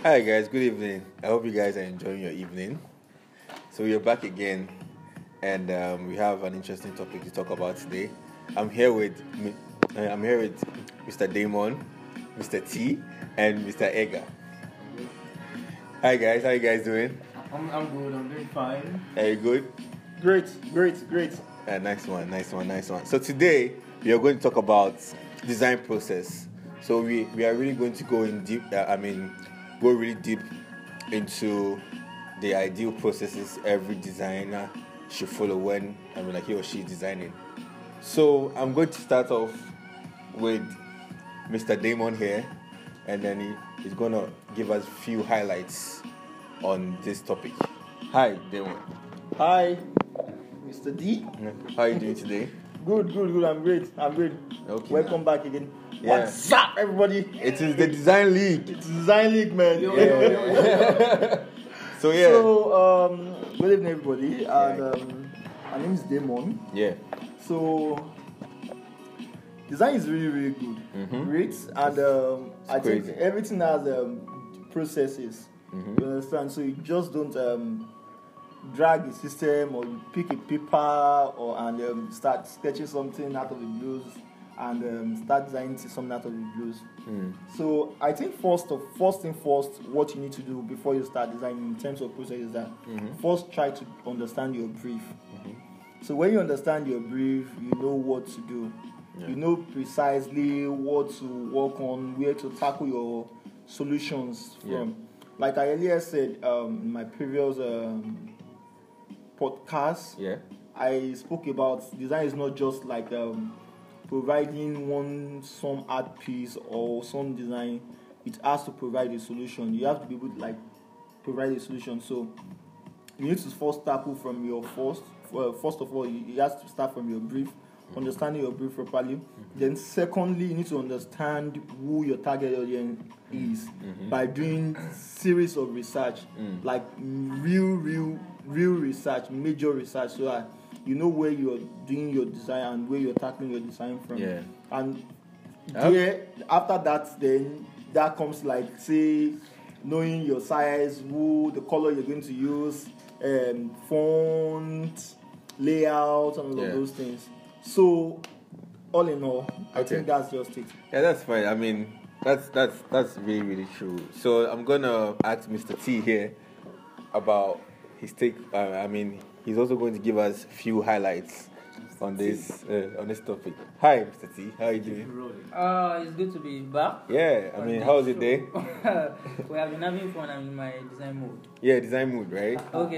Hi guys, good evening. I hope you guys are enjoying your evening. So we are back again, and we have an interesting topic to talk about today. I'm here with Mr. Damon, Mr. T, and Mr. Edgar. Hi guys, how you guys doing? I'm good. I'm doing fine. Are you good? Great. Nice one. So today we are going to talk about design process. So we are really going to go go really deep into the ideal processes every designer should follow when he or she is designing. So I'm going to start off with Mr. Damon here, and then he's gonna give us a few highlights on this topic. Hi, Damon. Hi, Mr. D. How are you doing today? Good. I'm great. Okay. Welcome back again. Yeah. What's up, everybody? It is the Design League. It's Design League, man. Yeah. So good evening, everybody. And my name is Damon. Yeah. So design is really good. Mm-hmm. Great, and I think crazy. everything has processes. Mm-hmm. You understand? So you just don't drag the system, or you pick a paper and start sketching something out of the blues and start designing something out of the blues. So I think first, what you need to do before you start designing in terms of process is that first try to understand your brief. So when you understand your brief, you know what to do. Yeah. You know precisely what to work on, where to tackle your solutions from. Yeah. Like I earlier said in my previous podcast, Yeah. I spoke about design is not just like providing some art piece or some design. It has to provide a solution. You have to be able to provide a solution. So you need to first tackle from your first of all, you have to start from your brief, understanding your brief properly. Then secondly, you need to understand who your target audience is by doing series of research, like real research, major research, so that you know where you're doing your design and where you're tackling your design from. Yeah. And after that, then that comes like, say, knowing your size, the color you're going to use, font, layout, and all of those things. So all in all, I think that's just it. Yeah, that's fine. I mean, that's really true. So I'm gonna ask Mr. T here about his take. He's also going to give us a few highlights on this topic. Hi, Mr. T. How are you doing? It's good to be back. Yeah. How was your day? We have been having fun. I'm in my design mode. Yeah, design mood, right? Okay.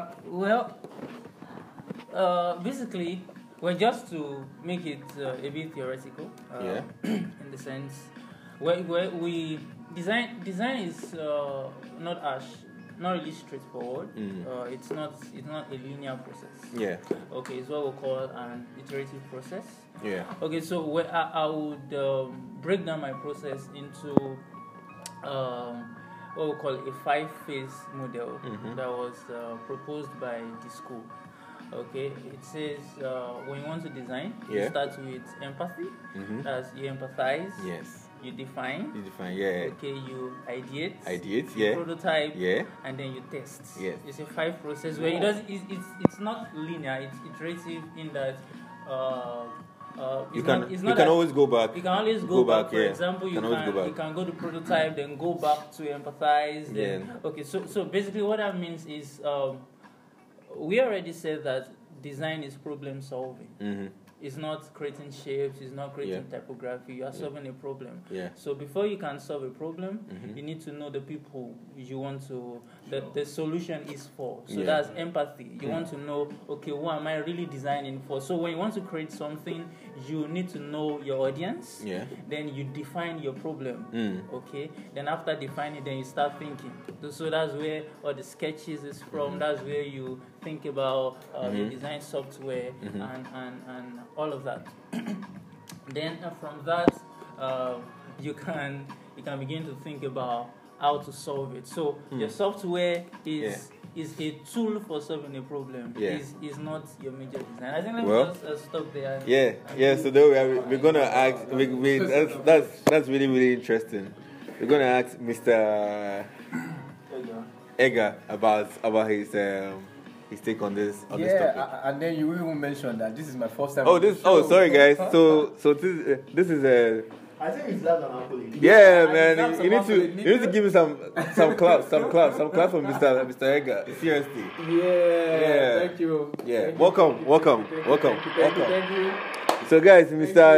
Basically, just to make it a bit theoretical. In the sense where we design is not really straightforward. It's not a linear process. Yeah. Okay, it's what we call an iterative process. Yeah. Okay, so I would break down my process into what we call a 5-phase model that was proposed by the school. Okay, it says when you want to design, you start with empathy. That's you empathize. Yes. You define. Yeah. Okay, you ideate. Yeah. Prototype. Yeah. And then you test. Yes. It's a 5 process where it's not linear. It's iterative in that. You can always go back. You can always go back. For yeah. example, you can go to prototype, then go back to empathize. Then okay. So basically, what that means is we already said that design is problem solving. It's not creating shapes, it's not creating typography, you are solving a problem. Yeah. So before you can solve a problem, you need to know the people you want to, that the solution is for. So that's empathy. You want to know, okay, who am I really designing for? So when you want to create something, you need to know your audience. Yeah. Then you define your problem. Okay. Then after defining, then you start thinking. So that's where all the sketches is from. That's where you think about the design software and all of that. Then from that, you can begin to think about how to solve it. So your software is a tool for solving a problem. Is not your major design. I think let me just stop there. So we're gonna ask. That's really interesting. We're gonna ask Mr. Edgar about his take on this topic. And then you even mentioned that this is my first time. Sorry guys. So this is I think it's less than accolade. Yeah, man. You need to give me some claps from Mr. Edgar. Seriously. Yeah. Thank you. Yeah. Thank welcome. Thank you. So guys,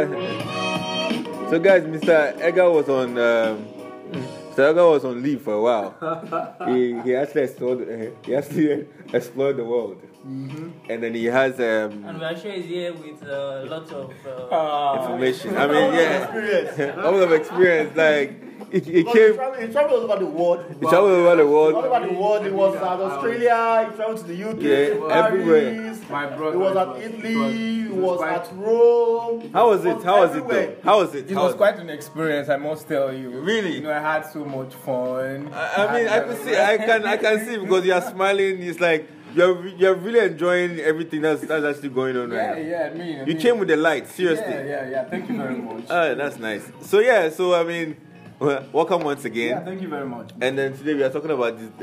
Mr. Edgar was on Mr. Edgar was on leave for a while. he actually explored the world. Mm-hmm. And then he has and we are sure he's here with lots of information. I mean, a lot of experience. Like he came. He traveled all over the world. All over the world. He was at Australia. He traveled to the UK. Yeah, everywhere. My brother. He was at Italy. He was at Rome. How was it? How was it? It was quite an experience, I must tell you. Really? You know, I had so much fun. I mean, I can see because you are smiling. It's like you're really enjoying everything that's actually going on right now. Yeah, I mean, you came with the light, seriously. Yeah. Thank you very much. That's nice. So I mean, welcome once again. Yeah, thank you very much. And then today we are talking about this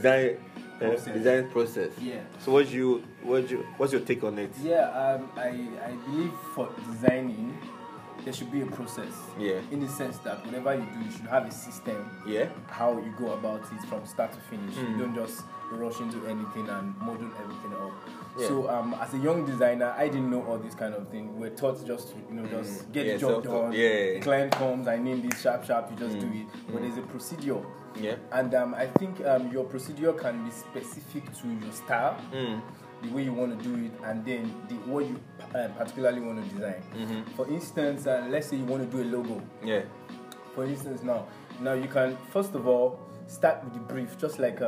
design process. Yeah. So what's your take on it? Yeah, I believe for designing there should be a process. Yeah. In the sense that whatever you do, you should have a system. Yeah. How you go about it from start to finish. You don't just rush into anything and model everything up. Yeah. So as a young designer, I didn't know all this kind of thing. We're taught just to just get the job done. Yeah. The client comes, I name this sharp, you just do it. But there's a procedure. Yeah. And I think your procedure can be specific to your style, the way you want to do it, and then what you particularly want to design. For instance, let's say you want to do a logo. Yeah. For instance, now you can first of all start with the brief, just like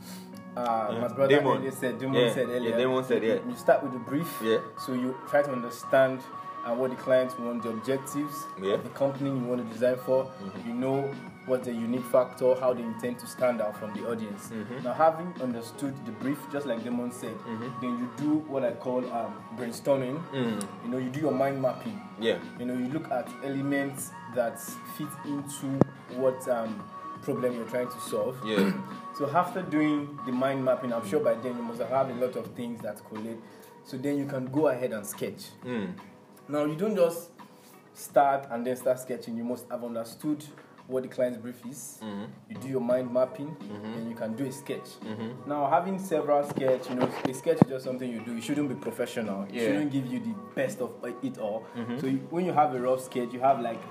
my brother Damon said earlier. Yeah, Damon said, yeah. You start with the brief, so you try to understand what the clients want, the objectives of the company you want to design for. You know what's the unique factor, how they intend to stand out from the audience. Now, having understood the brief, just like Damon said, then you do what I call brainstorming. You do your mind mapping. Yeah. You look at elements that fit into what problem you're trying to solve. Yeah. So after doing the mind mapping, I'm sure by then you must have had a lot of things that collate. So then you can go ahead and sketch. Now, you don't just start and then start sketching. You must have understood what the client's brief is. You do your mind mapping, and you can do a sketch. Now, having several sketches, a sketch is just something you do. It shouldn't be professional. It shouldn't give you the best of it all. So when you have a rough sketch, you have like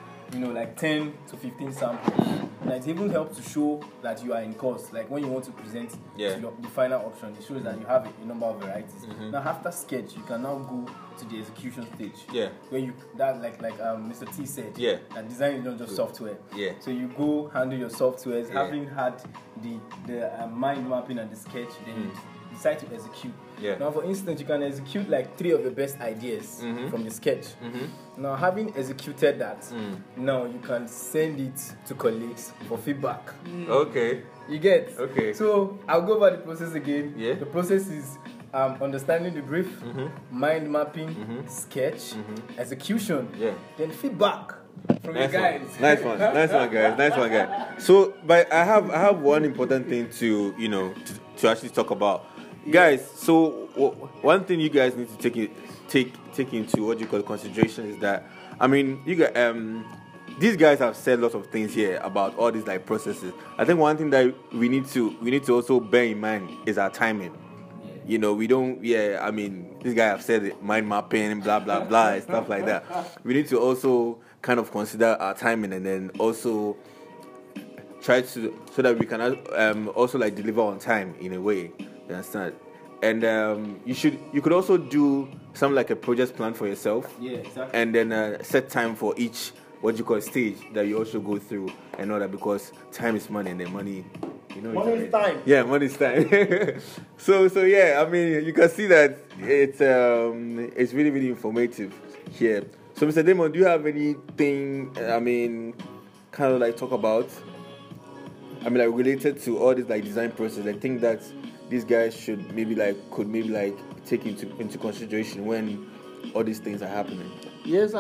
10 to 15 samples. And it even helps to show that you are in course. Like when you want to present the final option, it shows that you have a number of varieties. Now after sketch, you can now go to the execution stage. Yeah. Where like Mr. T said. Yeah. That design is not just software. Yeah. So you go handle your softwares, having had the mind mapping and the sketch, then you decide to execute. Yeah. Now, for instance, you can execute like 3 of your best ideas from the sketch. Now, having executed that, now you can send it to colleagues for feedback. Okay. You get? Okay. So, I'll go over the process again. Yeah. The process is understanding the brief, mind mapping, sketch, execution, then feedback from the guys. Nice one, guys. So, but I have one important thing to to actually talk about. Guys, so one thing you guys need to take into what you call consideration is that, I mean, you got these guys have said lots of things here about all these like processes. I think one thing that we need to also bear in mind is our timing. We don't. I mean, this guy have said it, mind mapping, blah blah blah, and stuff like that. We need to also kind of consider our timing, and then also try to so that we can also like deliver on time in a way. You understand? And you could also do something like a project plan for yourself. Yeah, exactly. And then set time for each what you call stage that you also go through and all that, because time is money, and then money. Money is time. Yeah, money is time. so yeah, I mean, you can see that it's really, really informative here. So, Mr. Damon, do you have anything? I mean, kind of like talk about? I mean, like related to all this like design process. I think that these guys could maybe take into consideration when all these things are happening. Yes,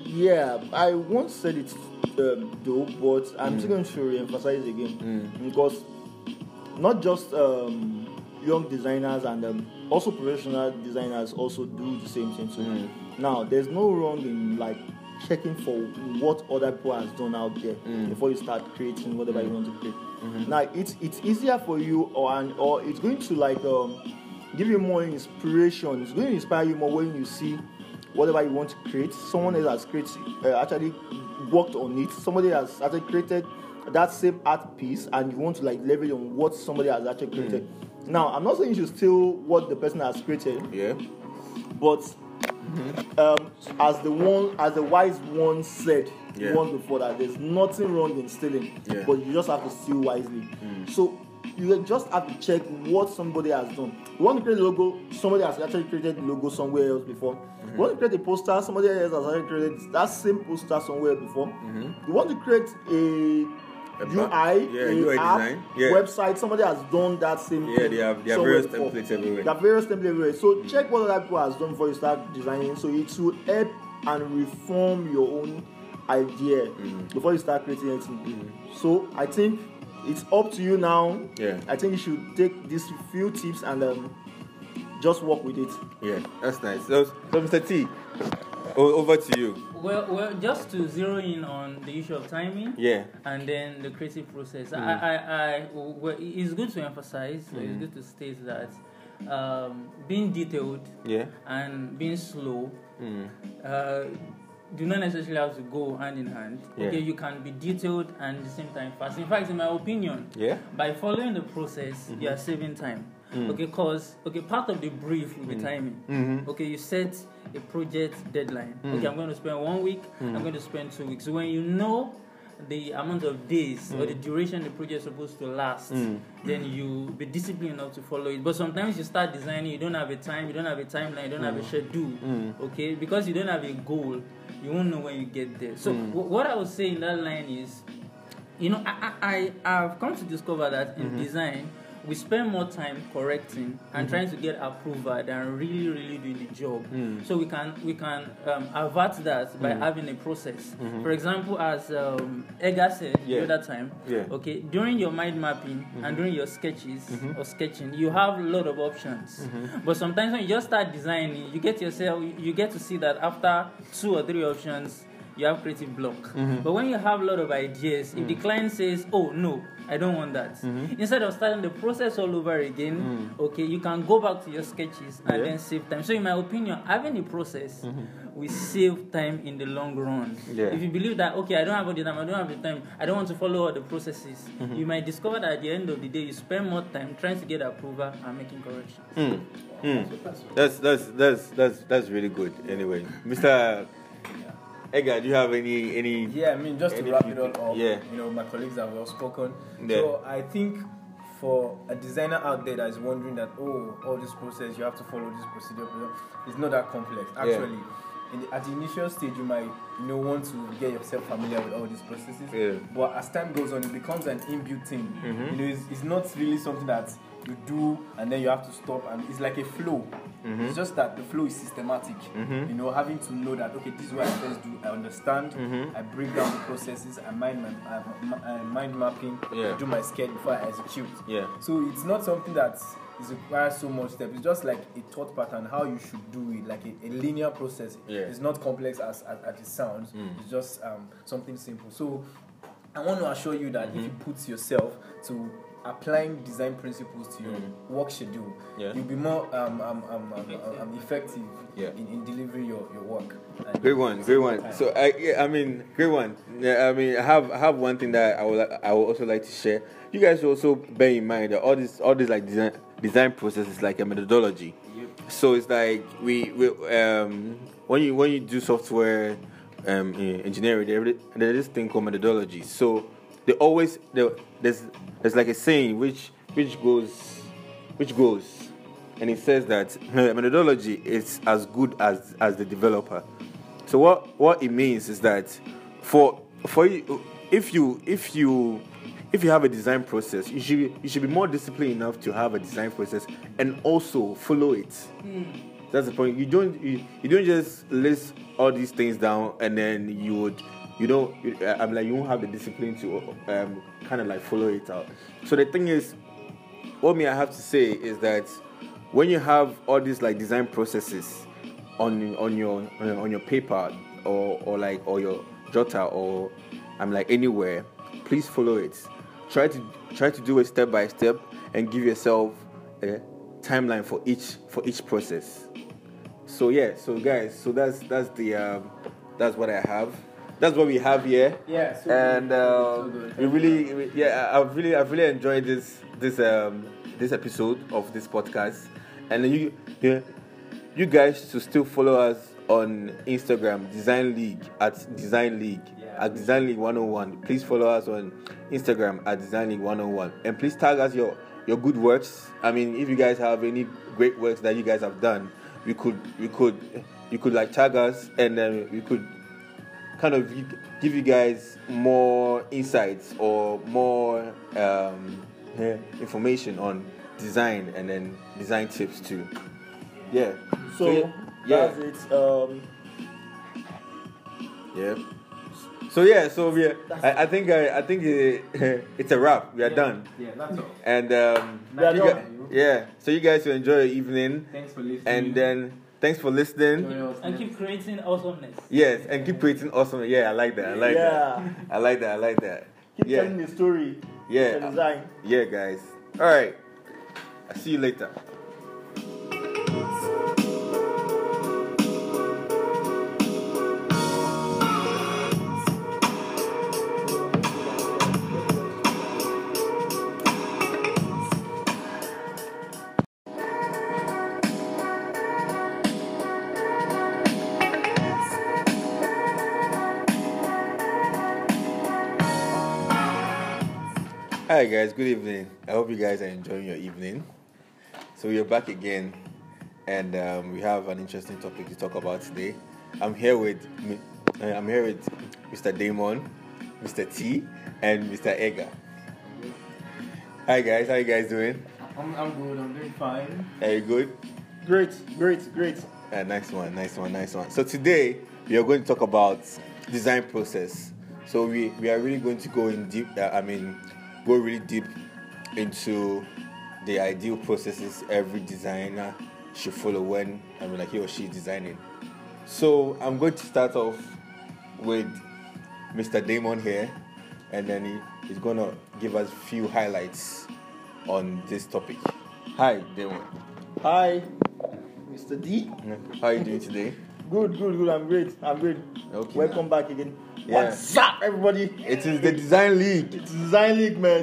I once said it though, but I'm still going to re-emphasize again because not just young designers and also professional designers also do the same thing. So now there's no wrong in like checking for what other people has done out there before you start creating whatever you want to create. Now it's easier for you, or it's going to like give you more inspiration. It's going to inspire you more when you see whatever you want to create. Someone else has created, actually worked on it. Somebody has actually created that same art piece, and you want to like leverage on what somebody has actually created. Now, I'm not saying you should steal what the person has created. Yeah. But as the wise one said once before, that there's nothing wrong in stealing, but you just have to steal wisely. So you just have to check what somebody has done. You want to create a logo, somebody has actually created the logo somewhere else before. You want to create a poster, somebody else has actually created that same poster somewhere before. You want to create a UI app, design. website, somebody has done that same thing. They have various templates everywhere. There are various templates everywhere. So check what other people has done before you start designing. So it will help and reform your own idea before you start creating anything. So I think it's up to you now. I think you should take these few tips and just work with it. Yeah, that's nice. So Mr. T, over to you. Well, just to zero in on the issue of timing, and then the creative process. Well, it's good to emphasize. It's good to state that being detailed, and being slow, do not necessarily have to go hand in hand. Okay, you can be detailed and at the same time fast. In fact, in my opinion, by following the process, you are saving time. Okay, because part of the brief will be timing. Okay, you set a project deadline. Okay, I'm going to spend 1 week. I'm going to spend 2 weeks. So when you know the amount of days or the duration the project is supposed to last, then you be disciplined enough to follow it. But sometimes you start designing, you don't have a time, you don't have a timeline, you don't have a schedule. Okay, because you don't have a goal, you won't know when you get there. So what I would say in that line is, I've come to discover that in design, we spend more time correcting and trying to get approval than really doing the job. So we can avert that by having a process. For example, as Edgar said the other time, okay, during your mind mapping and during your sketches or sketching, you have a lot of options. But sometimes when you just start designing, you get to see that after 2 or 3 options, you have creative block. But when you have a lot of ideas, if the client says, "Oh no, I don't want that," instead of starting the process all over again, okay, you can go back to your sketches and then save time. So in my opinion, having a process will save time in the long run. If you believe that, okay, I don't have all the time, I don't have the time, I don't want to follow all the processes, you might discover that at the end of the day, you spend more time trying to get approval and making corrections. That's really good. Anyway, Mr. Edgar, do you have any? Yeah, I mean, just to wrap it all up, my colleagues have well spoken. So I think for a designer out there that is wondering that, all this process, you have to follow this procedure, it's not that complex. Actually, at the initial stage, you might want to get yourself familiar with all these processes. But as time goes on, it becomes an inbuilt thing. It's not really something that you do and then you have to stop, and it's like a flow. It's just that the flow is systematic. Having to know that, okay, this is what I first do. I understand. I break down the processes. I mind mapping. Do my sketch before I execute. So it's not something that requires so much steps. It's just like a thought pattern, how you should do it, like a linear process. It's not complex as it sounds. It's just something simple. So I want to assure you that if you put yourself to applying design principles to your work schedule, you'll be more effective in delivering your work. Great one. So great one. I have one thing that I would also like to share. You guys should also bear in mind that all this like design process is like a methodology. So it's like we when you do software engineering, there's this thing called methodology. So there's like a saying which goes, and it says that methodology is as good as the developer. So what it means is that for you, if you have a design process, you should be more disciplined enough to have a design process and also follow it. That's the point. You don't just list all these things down and then you won't have the discipline to kind of like follow it out. So the thing is, what me I have to say is that when you have all these like design processes on your paper or your jotter or like anywhere, please follow it. Try to do it step by step and give yourself a timeline for each process. So guys, that's what I have. That's what we have here. Yeah. So And I've really enjoyed this episode of this podcast. And you guys should still follow us on Instagram, Design League at Design League. At Design League 101. Please follow us on Instagram at Design League 101. And please tag us your good works. I mean, if you guys have any great works that you guys have done, you could like tag us, and then we could kind of give you guys more insights or more information on design and then design tips too. Yeah. So that's it. Yeah. So I think it's a wrap. We are done. Yeah, that's all. And done. so you guys will enjoy your evening. Thanks for listening. And then thanks for listening. And keep creating awesomeness. Yes, and keep creating awesome. Yeah, I like that. I like that. Keep telling the story. Yeah. The design. Yeah, guys. All right. I'll see you later. Hi guys, good evening. I hope you guys are enjoying your evening. So we're back again, and we have an interesting topic to talk about today. I'm here with Mr. Damon, Mr. T, and Mr. Edgar. Hi guys, how you guys doing? I'm good. I'm doing fine. Are you good? Great. Nice one. So today we are going to talk about design process. So we are really going to go in deep. Go really deep into the ideal processes every designer should follow when he or she is designing. So I'm going to start off with Mr. Damon here, and then he's gonna give us a few highlights on this topic. Hi, Damon. Hi, Mr. D. How are you doing today? Good. I'm great. Okay. Welcome back again. Yeah. What's up, everybody? It is the Design League. It's Design League, man.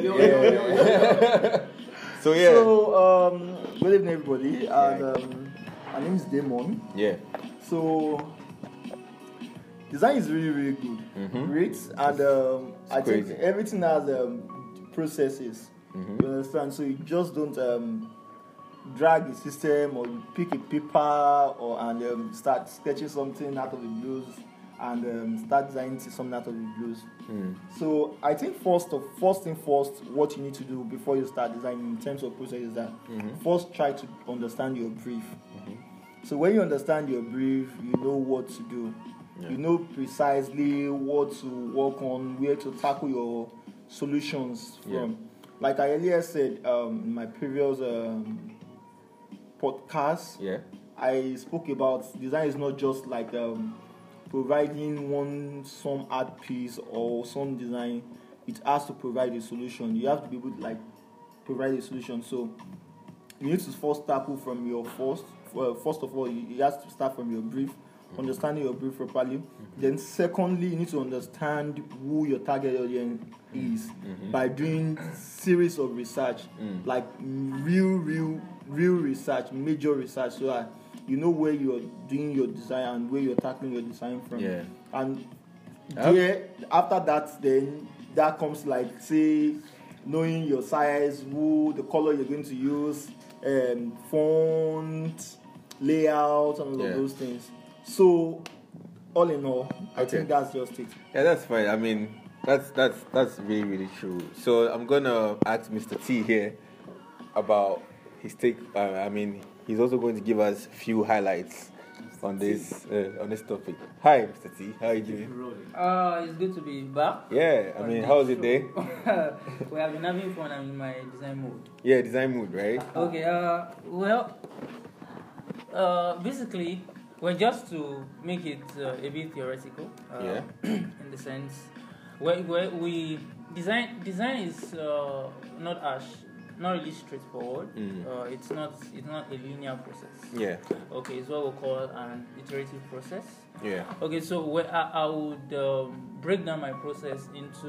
So good evening, everybody. And my name is Damon. Yeah. So design is really good. Mm-hmm. Great, and I crazy. think everything has processes. Mm-hmm. You understand? So you just don't drag the system, or you pick a paper and start sketching something out of the blues, and start designing something out of the blues. So I think first, what you need to do before you start designing in terms of process is that first try to understand your brief. So when you understand your brief, you know what to do. Yeah. You know precisely what to work on, where to tackle your solutions from. Yeah. Like I earlier said in my previous podcast, I spoke about design is not just like providing some art piece or some design. It has to provide a solution. You have to be able to provide a solution. So you need to first tackle from your first of all, you have to start from your brief, understanding your brief properly. Then secondly, you need to understand who your target audience is by doing series of research, like real research, major research, so that you know where you're doing your design and where you're tackling your design from. Yeah. And after that, then that comes say knowing your size, the color you're going to use, font, layout, and all of those things. So all in all, I think that's just it. Yeah, that's fine. I mean, that's really, really true. So I'm gonna ask Mr. T here about his take. He's also going to give us a few highlights on this topic. Hi, Mr. T. How are you doing? It's good to be back. Yeah, I mean, how was your day? We have been having fun. I'm in my design mode. Yeah, design mood, right? Okay. Basically, just to make it a bit theoretical. In the sense, where we design is not really straightforward. It's not a linear process. Yeah. Okay, it's what we call an iterative process. Yeah. Okay, so I would break down my process into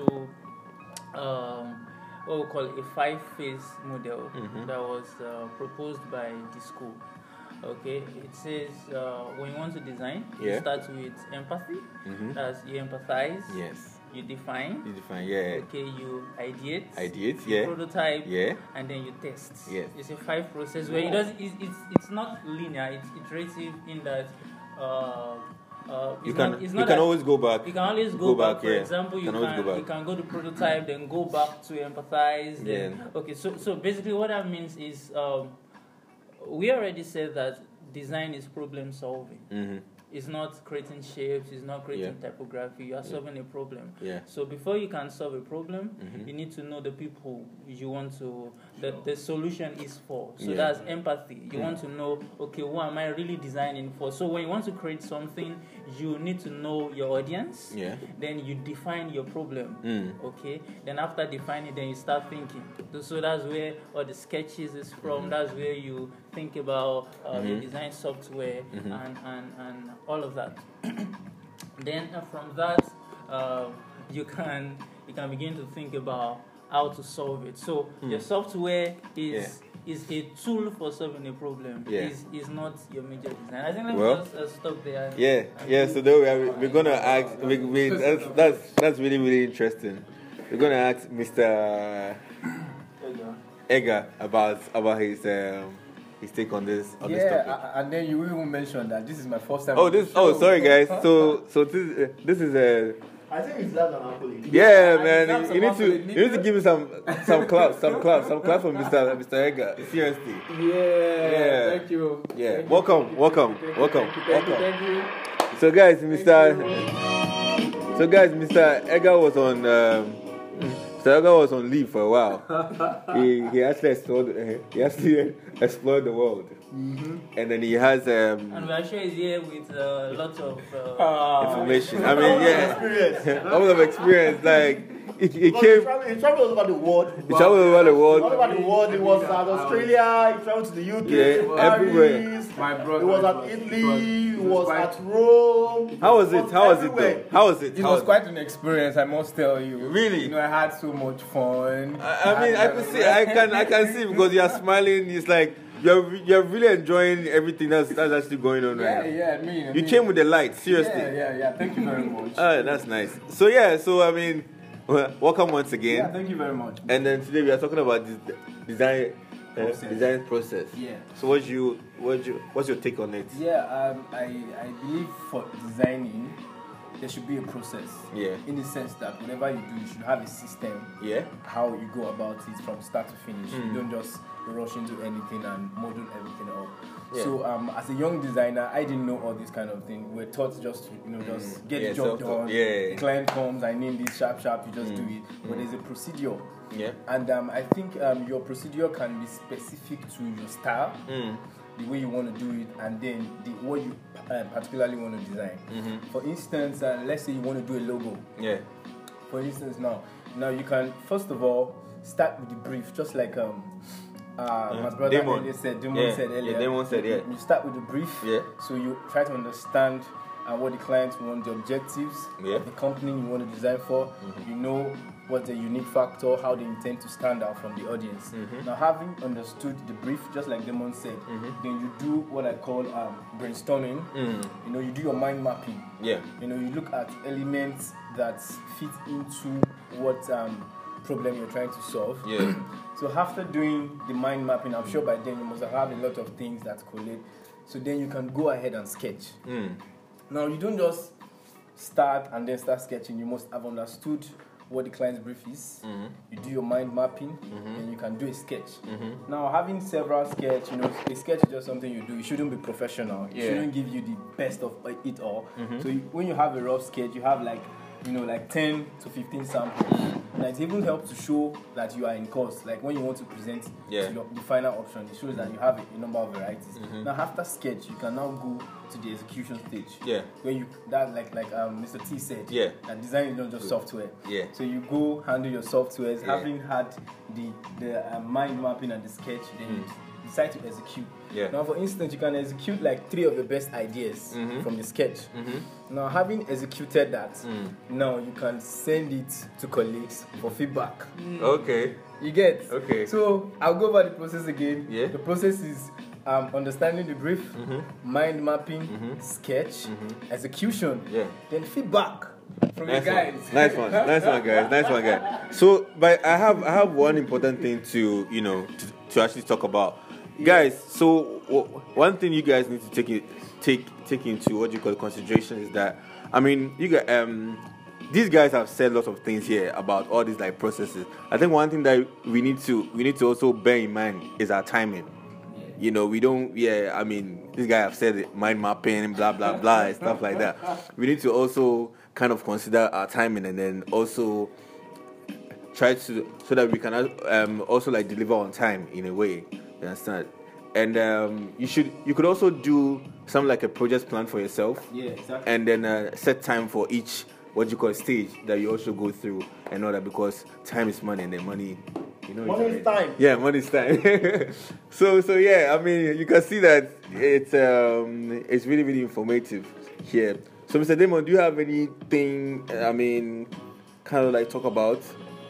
what we call a 5-phase model that was proposed by the school. Okay, it says when you want to design, you start with empathy. That's you empathize. Yes. You define. Yeah. Okay, you ideate. Yeah. Prototype. Yeah. And then you test. Yes. It's a 5 process where it's not linear. It's iterative in that. You can always go back. You can always go back. For yeah. example, you can go to prototype, then go back to empathize. Then okay. So basically, what that means is we already said that design is problem solving. It's not creating shapes, it's not creating typography, you are solving a problem. Yeah. So before you can solve a problem, you need to know the people you want to, the solution is for. So that's empathy. You want to know, okay, who am I really designing for? So when you want to create something, you need to know your audience. Yeah. Then you define your problem. Okay. Then after defining, then you start thinking. So that's where all the sketches is from. That's where you think about your design software and all of that. Then from that, you can begin to think about how to solve it. So your software is a tool for solving a problem. Is not your major design. I think let me just stop there. So then we're gonna ask. That's really, really interesting. We're gonna ask Mr. Edgar about his take on this topic. And then you even mentioned that this is my first time. Sorry guys. So this is I think it's less than accolade. Yeah, man. You need to give me some claps for Mr. Edgar. Seriously. Yeah. Thank you. Yeah. Thank welcome. Thank you. So guys, Mr. Edgar was on. Mr. Edgar was on leave for a while. He actually explored the world. And then he has and we're actually here with lots of information. I mean, a lot of experience. Like he came. He traveled all over the world. All over the world. He was at Australia. He traveled to the UK. Everywhere. My brother. He was at Italy. He was at Rome. How was it? How was it? It was quite an experience, I must tell you. Really? I had so much fun. I mean, I can see. I can see because you are smiling. It's like you're really enjoying everything that's actually going on right now. Yeah. I mean, you came with the light. Seriously. Yeah. Thank you very much. That's nice. So I mean, welcome once again. Yeah, thank you very much. And then today we are talking about this design process. Yeah. So what's your take on it? Yeah, I believe for designing, there should be a process. Yeah. In the sense that whatever you do, you should have a system. Yeah. How you go about it from start to finish. You don't just rush into anything and model everything up. Yeah. So as a young designer, I didn't know all this kind of thing. We're taught just to just get the job done. Yeah. Client comes, I need this sharp, you just do it. But there's a procedure. Yeah. And I think your procedure can be specific to your style, the way you want to do it, and then what you particularly want to design. For instance, let's say you want to do a logo. Yeah. For instance, now you can first of all start with the brief, just like my brother Damon said earlier. Yeah, Damon said, yeah. You start with the brief, so you try to understand what the clients want, the objectives of the company you want to design for. You know what's the unique factor, how they intend to stand out from the audience. Now, having understood the brief, just like Damon said, then you do what I call brainstorming. You do your mind mapping. Yeah. You look at elements that fit into what problem you're trying to solve. Yeah. So after doing the mind mapping, I'm sure by then you must have had a lot of things that collate. So then you can go ahead and sketch. Now, you don't just start and then start sketching. You must have understood what the client's brief is. You do your mind mapping, and you can do a sketch. Now, having several sketch, a sketch is just something you do. It shouldn't be professional. It shouldn't give you the best of it all. So when you have a rough sketch, you have like 10 to 15 samples. And it even helps to show that you are in course. Like when you want to present the final option, it shows that you have a number of varieties. Now after sketch, you can now go to the execution stage. Where Mr. T said, that design is not just software. So you go handle your softwares, having had the mind mapping and the sketch, then you decide to execute. Now, for instance, you can execute like 3 of your best ideas from the sketch. Now, having executed that, now you can send it to colleagues for feedback. Okay. You get? Okay. So, I'll go over the process again. Yeah. The process is understanding the brief, mind mapping, sketch, execution, then feedback from the guys. Nice one, guys. So, but I have one important thing to to actually talk about. Guys, so one thing you guys need to take into what you call consideration is that, I mean, these guys have said lots of things here about all these like processes. I think one thing that we need to also bear in mind is our timing. We don't. I mean, this guy have said it, mind mapping, blah blah blah, and stuff like that. We need to also kind of consider our timing, and then also try to so that we can also like deliver on time in a way. You understand? And you could also do something like a project plan for yourself. Yeah, exactly. And then set time for each what you call stage that you also go through and all that, because time is money, and then money. Money is time. Yeah, money is time. so yeah, I mean, you can see that it's really, really informative here. So, Mr. Damon, do you have anything? I mean, kind of like talk about?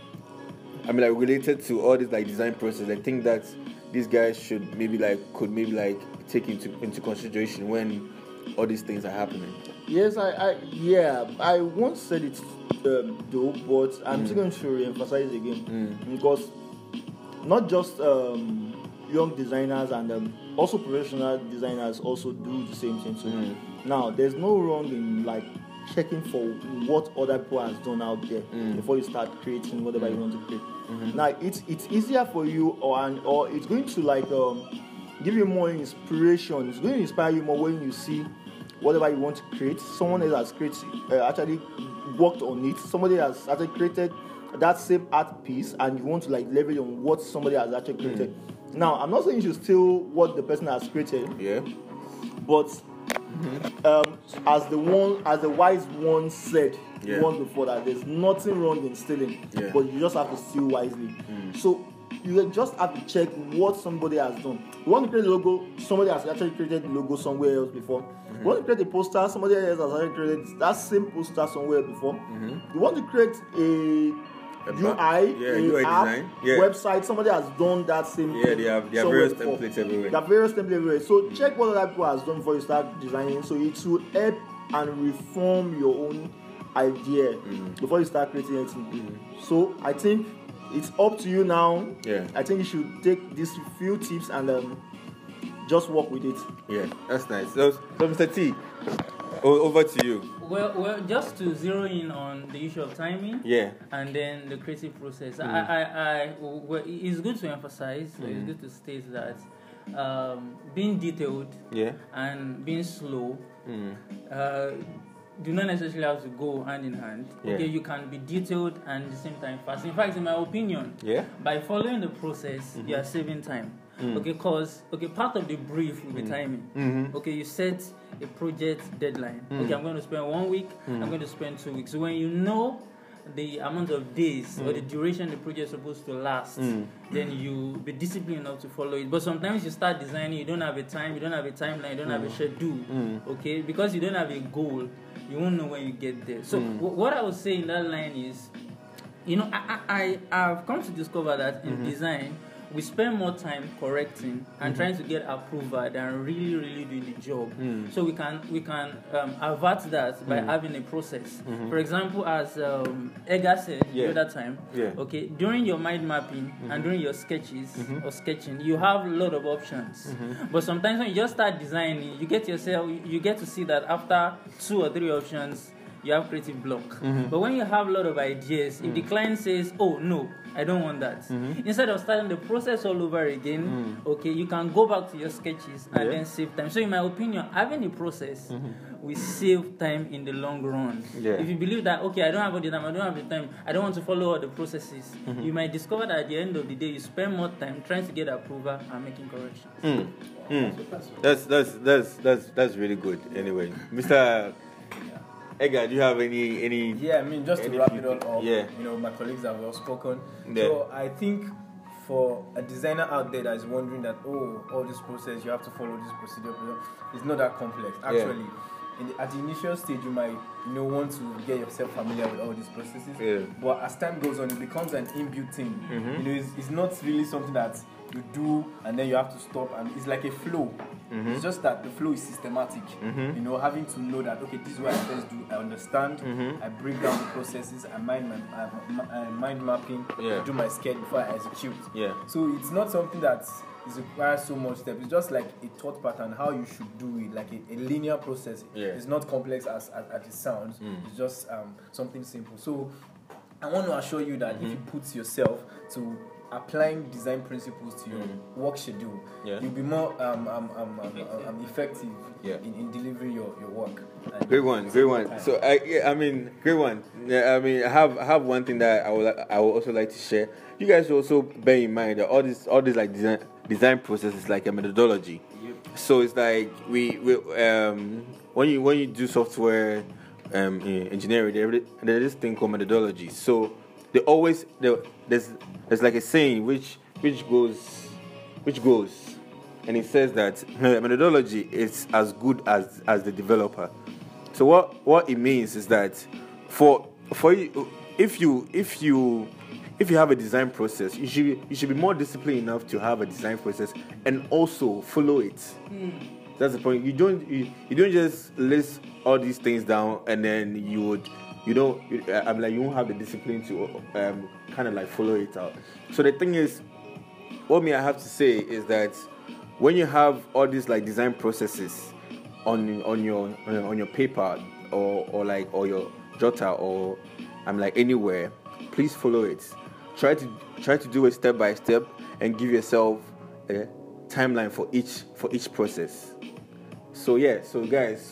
I mean, like related to all this like design process. I think that these guys could maybe take into consideration when all these things are happening. Yes, I once said it though, but I'm still going to re-emphasize again because not just young designers and also professional designers also do the same thing. So now there's no wrong in like checking for what other people has done out there before you start creating whatever you want to create. Now it's easier for you, or it's going to like give you more inspiration. It's going to inspire you more when you see whatever you want to create. Someone else has created, actually worked on it. Somebody has actually created that same art piece, and you want to like leverage on what somebody has actually created. Now, I'm not saying you should steal what the person has created. Yeah. But as the wise one said once before, that there's nothing wrong in stealing, but you just have to steal wisely. So you just have to check what somebody has done. You want to create a logo, somebody has actually created the logo somewhere else before. You want to create a poster, somebody else has actually created that same poster somewhere before. You want to create a UI app, design, website, somebody has done that same thing. They have various templates everywhere. There are various templates everywhere. So check what other people has done before you start designing. So it will help and reform your own idea before you start creating anything. So I think it's up to you now. Yeah. I think you should take these few tips and just work with it. Yeah, that's nice. So Mr. T, over to you. Well, just to zero in on the issue of timing, and then the creative process. It's good to emphasize. It's good to state that being detailed, and being slow, do not necessarily have to go hand in hand. Okay, you can be detailed and at the same time fast. In fact, in my opinion, by following the process, you are saving time. Okay, part of the brief will be timing. Okay, you set a project deadline. Okay, I'm going to spend 1 week. I'm going to spend 2 weeks. So when you know the amount of days or the duration the project is supposed to last, then you be disciplined enough to follow it. But sometimes you start designing, you don't have a time, you don't have a timeline, you don't have a schedule. Okay, because you don't have a goal, you won't know when you get there. So what I would say in that line is, I've come to discover that in design, we spend more time correcting and trying to get approval than really doing the job. So we can avert that by having a process. For example, as Edgar said the other time, okay, during your mind mapping and during your sketches or sketching, you have a lot of options. But sometimes when you just start designing, you get to see that after 2 or 3 options, you have creative block. But when you have a lot of ideas, if the client says, "Oh no, I don't want that," instead of starting the process all over again, okay, you can go back to your sketches and then save time. So, in my opinion, having a process will save time in the long run. Yeah. If you believe that, okay, I don't have all the time, I don't have the time, I don't want to follow all the processes, you might discover that at the end of the day, you spend more time trying to get approval and making corrections. That's really good. Anyway, Mr. Edgar, do you have any? Yeah, I mean, just to any wrap it all feedback? up, Yeah. my colleagues have well spoken. Yeah. So I think for a designer out there that is wondering that, all this process, you have to follow this procedure, it's not that complex. Actually, at the initial stage, you might want to get yourself familiar with all these processes. Yeah. But as time goes on, it becomes an inbuilt thing. It's not really something that you do and then you have to stop, and it's like a flow. It's just that the flow is systematic. Having to know that, okay, this is what I first do. I understand. I break down the processes. I mind mapping. Yeah. Do my sketch before I execute. Yeah. So it's not something that requires so much steps. It's just like a thought pattern, how you should do it, like a linear process. Yeah. It's not complex as it sounds. It's just something simple. So I want to assure you that if you put yourself to applying design principles to your work schedule, you'll be more effective in delivering your work. Great one. So I mean, great one. Yeah, I mean, I have one thing that I would also like to share. You guys should also bear in mind that all this like design process is like a methodology. So it's like we when you do software engineering, there's this thing called methodology. So there's like a saying which goes, and it says that methodology is as good as the developer. So what it means is that for you, if you have a design process, you should be more disciplined enough to have a design process and also follow it. That's the point. You don't just list all these things down and then you won't have the discipline to kind of like follow it out. So the thing is, what I have to say is that when you have all these like design processes on your paper or your jotter or anywhere, please follow it. Try to do it step by step and give yourself a timeline for each process. So guys,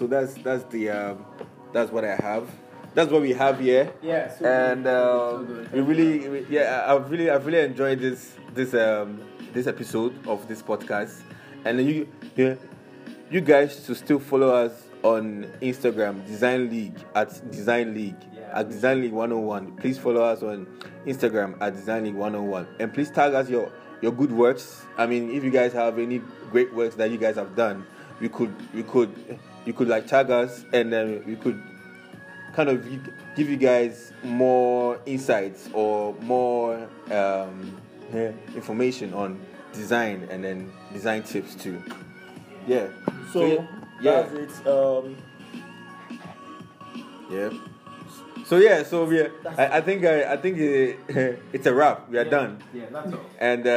that's what I have. That's what we have here. Yeah. And I've really enjoyed this episode of this podcast. And you guys should still follow us on Instagram, Design League at Design League. At Design League 101. Please follow us on Instagram at Design League 101. And please tag us your good works. I mean, if you guys have any great works that you guys have done, you could like tag us, and then we could kind of give you guys more insights or more information on design and then design tips too. Yeah. So that's it. Yeah. So I think it's a wrap. We are done. Yeah, that's all. And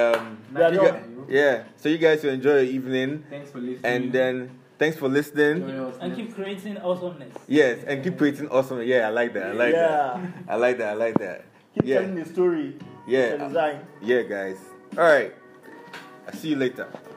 so you guys will enjoy your evening. Thanks for listening. And then thanks for listening. And keep creating awesomeness. Yes, and keep creating awesome. Yeah, I like that. I like that. Keep telling the story. Yeah. The design. Yeah, guys. All right. I'll see you later.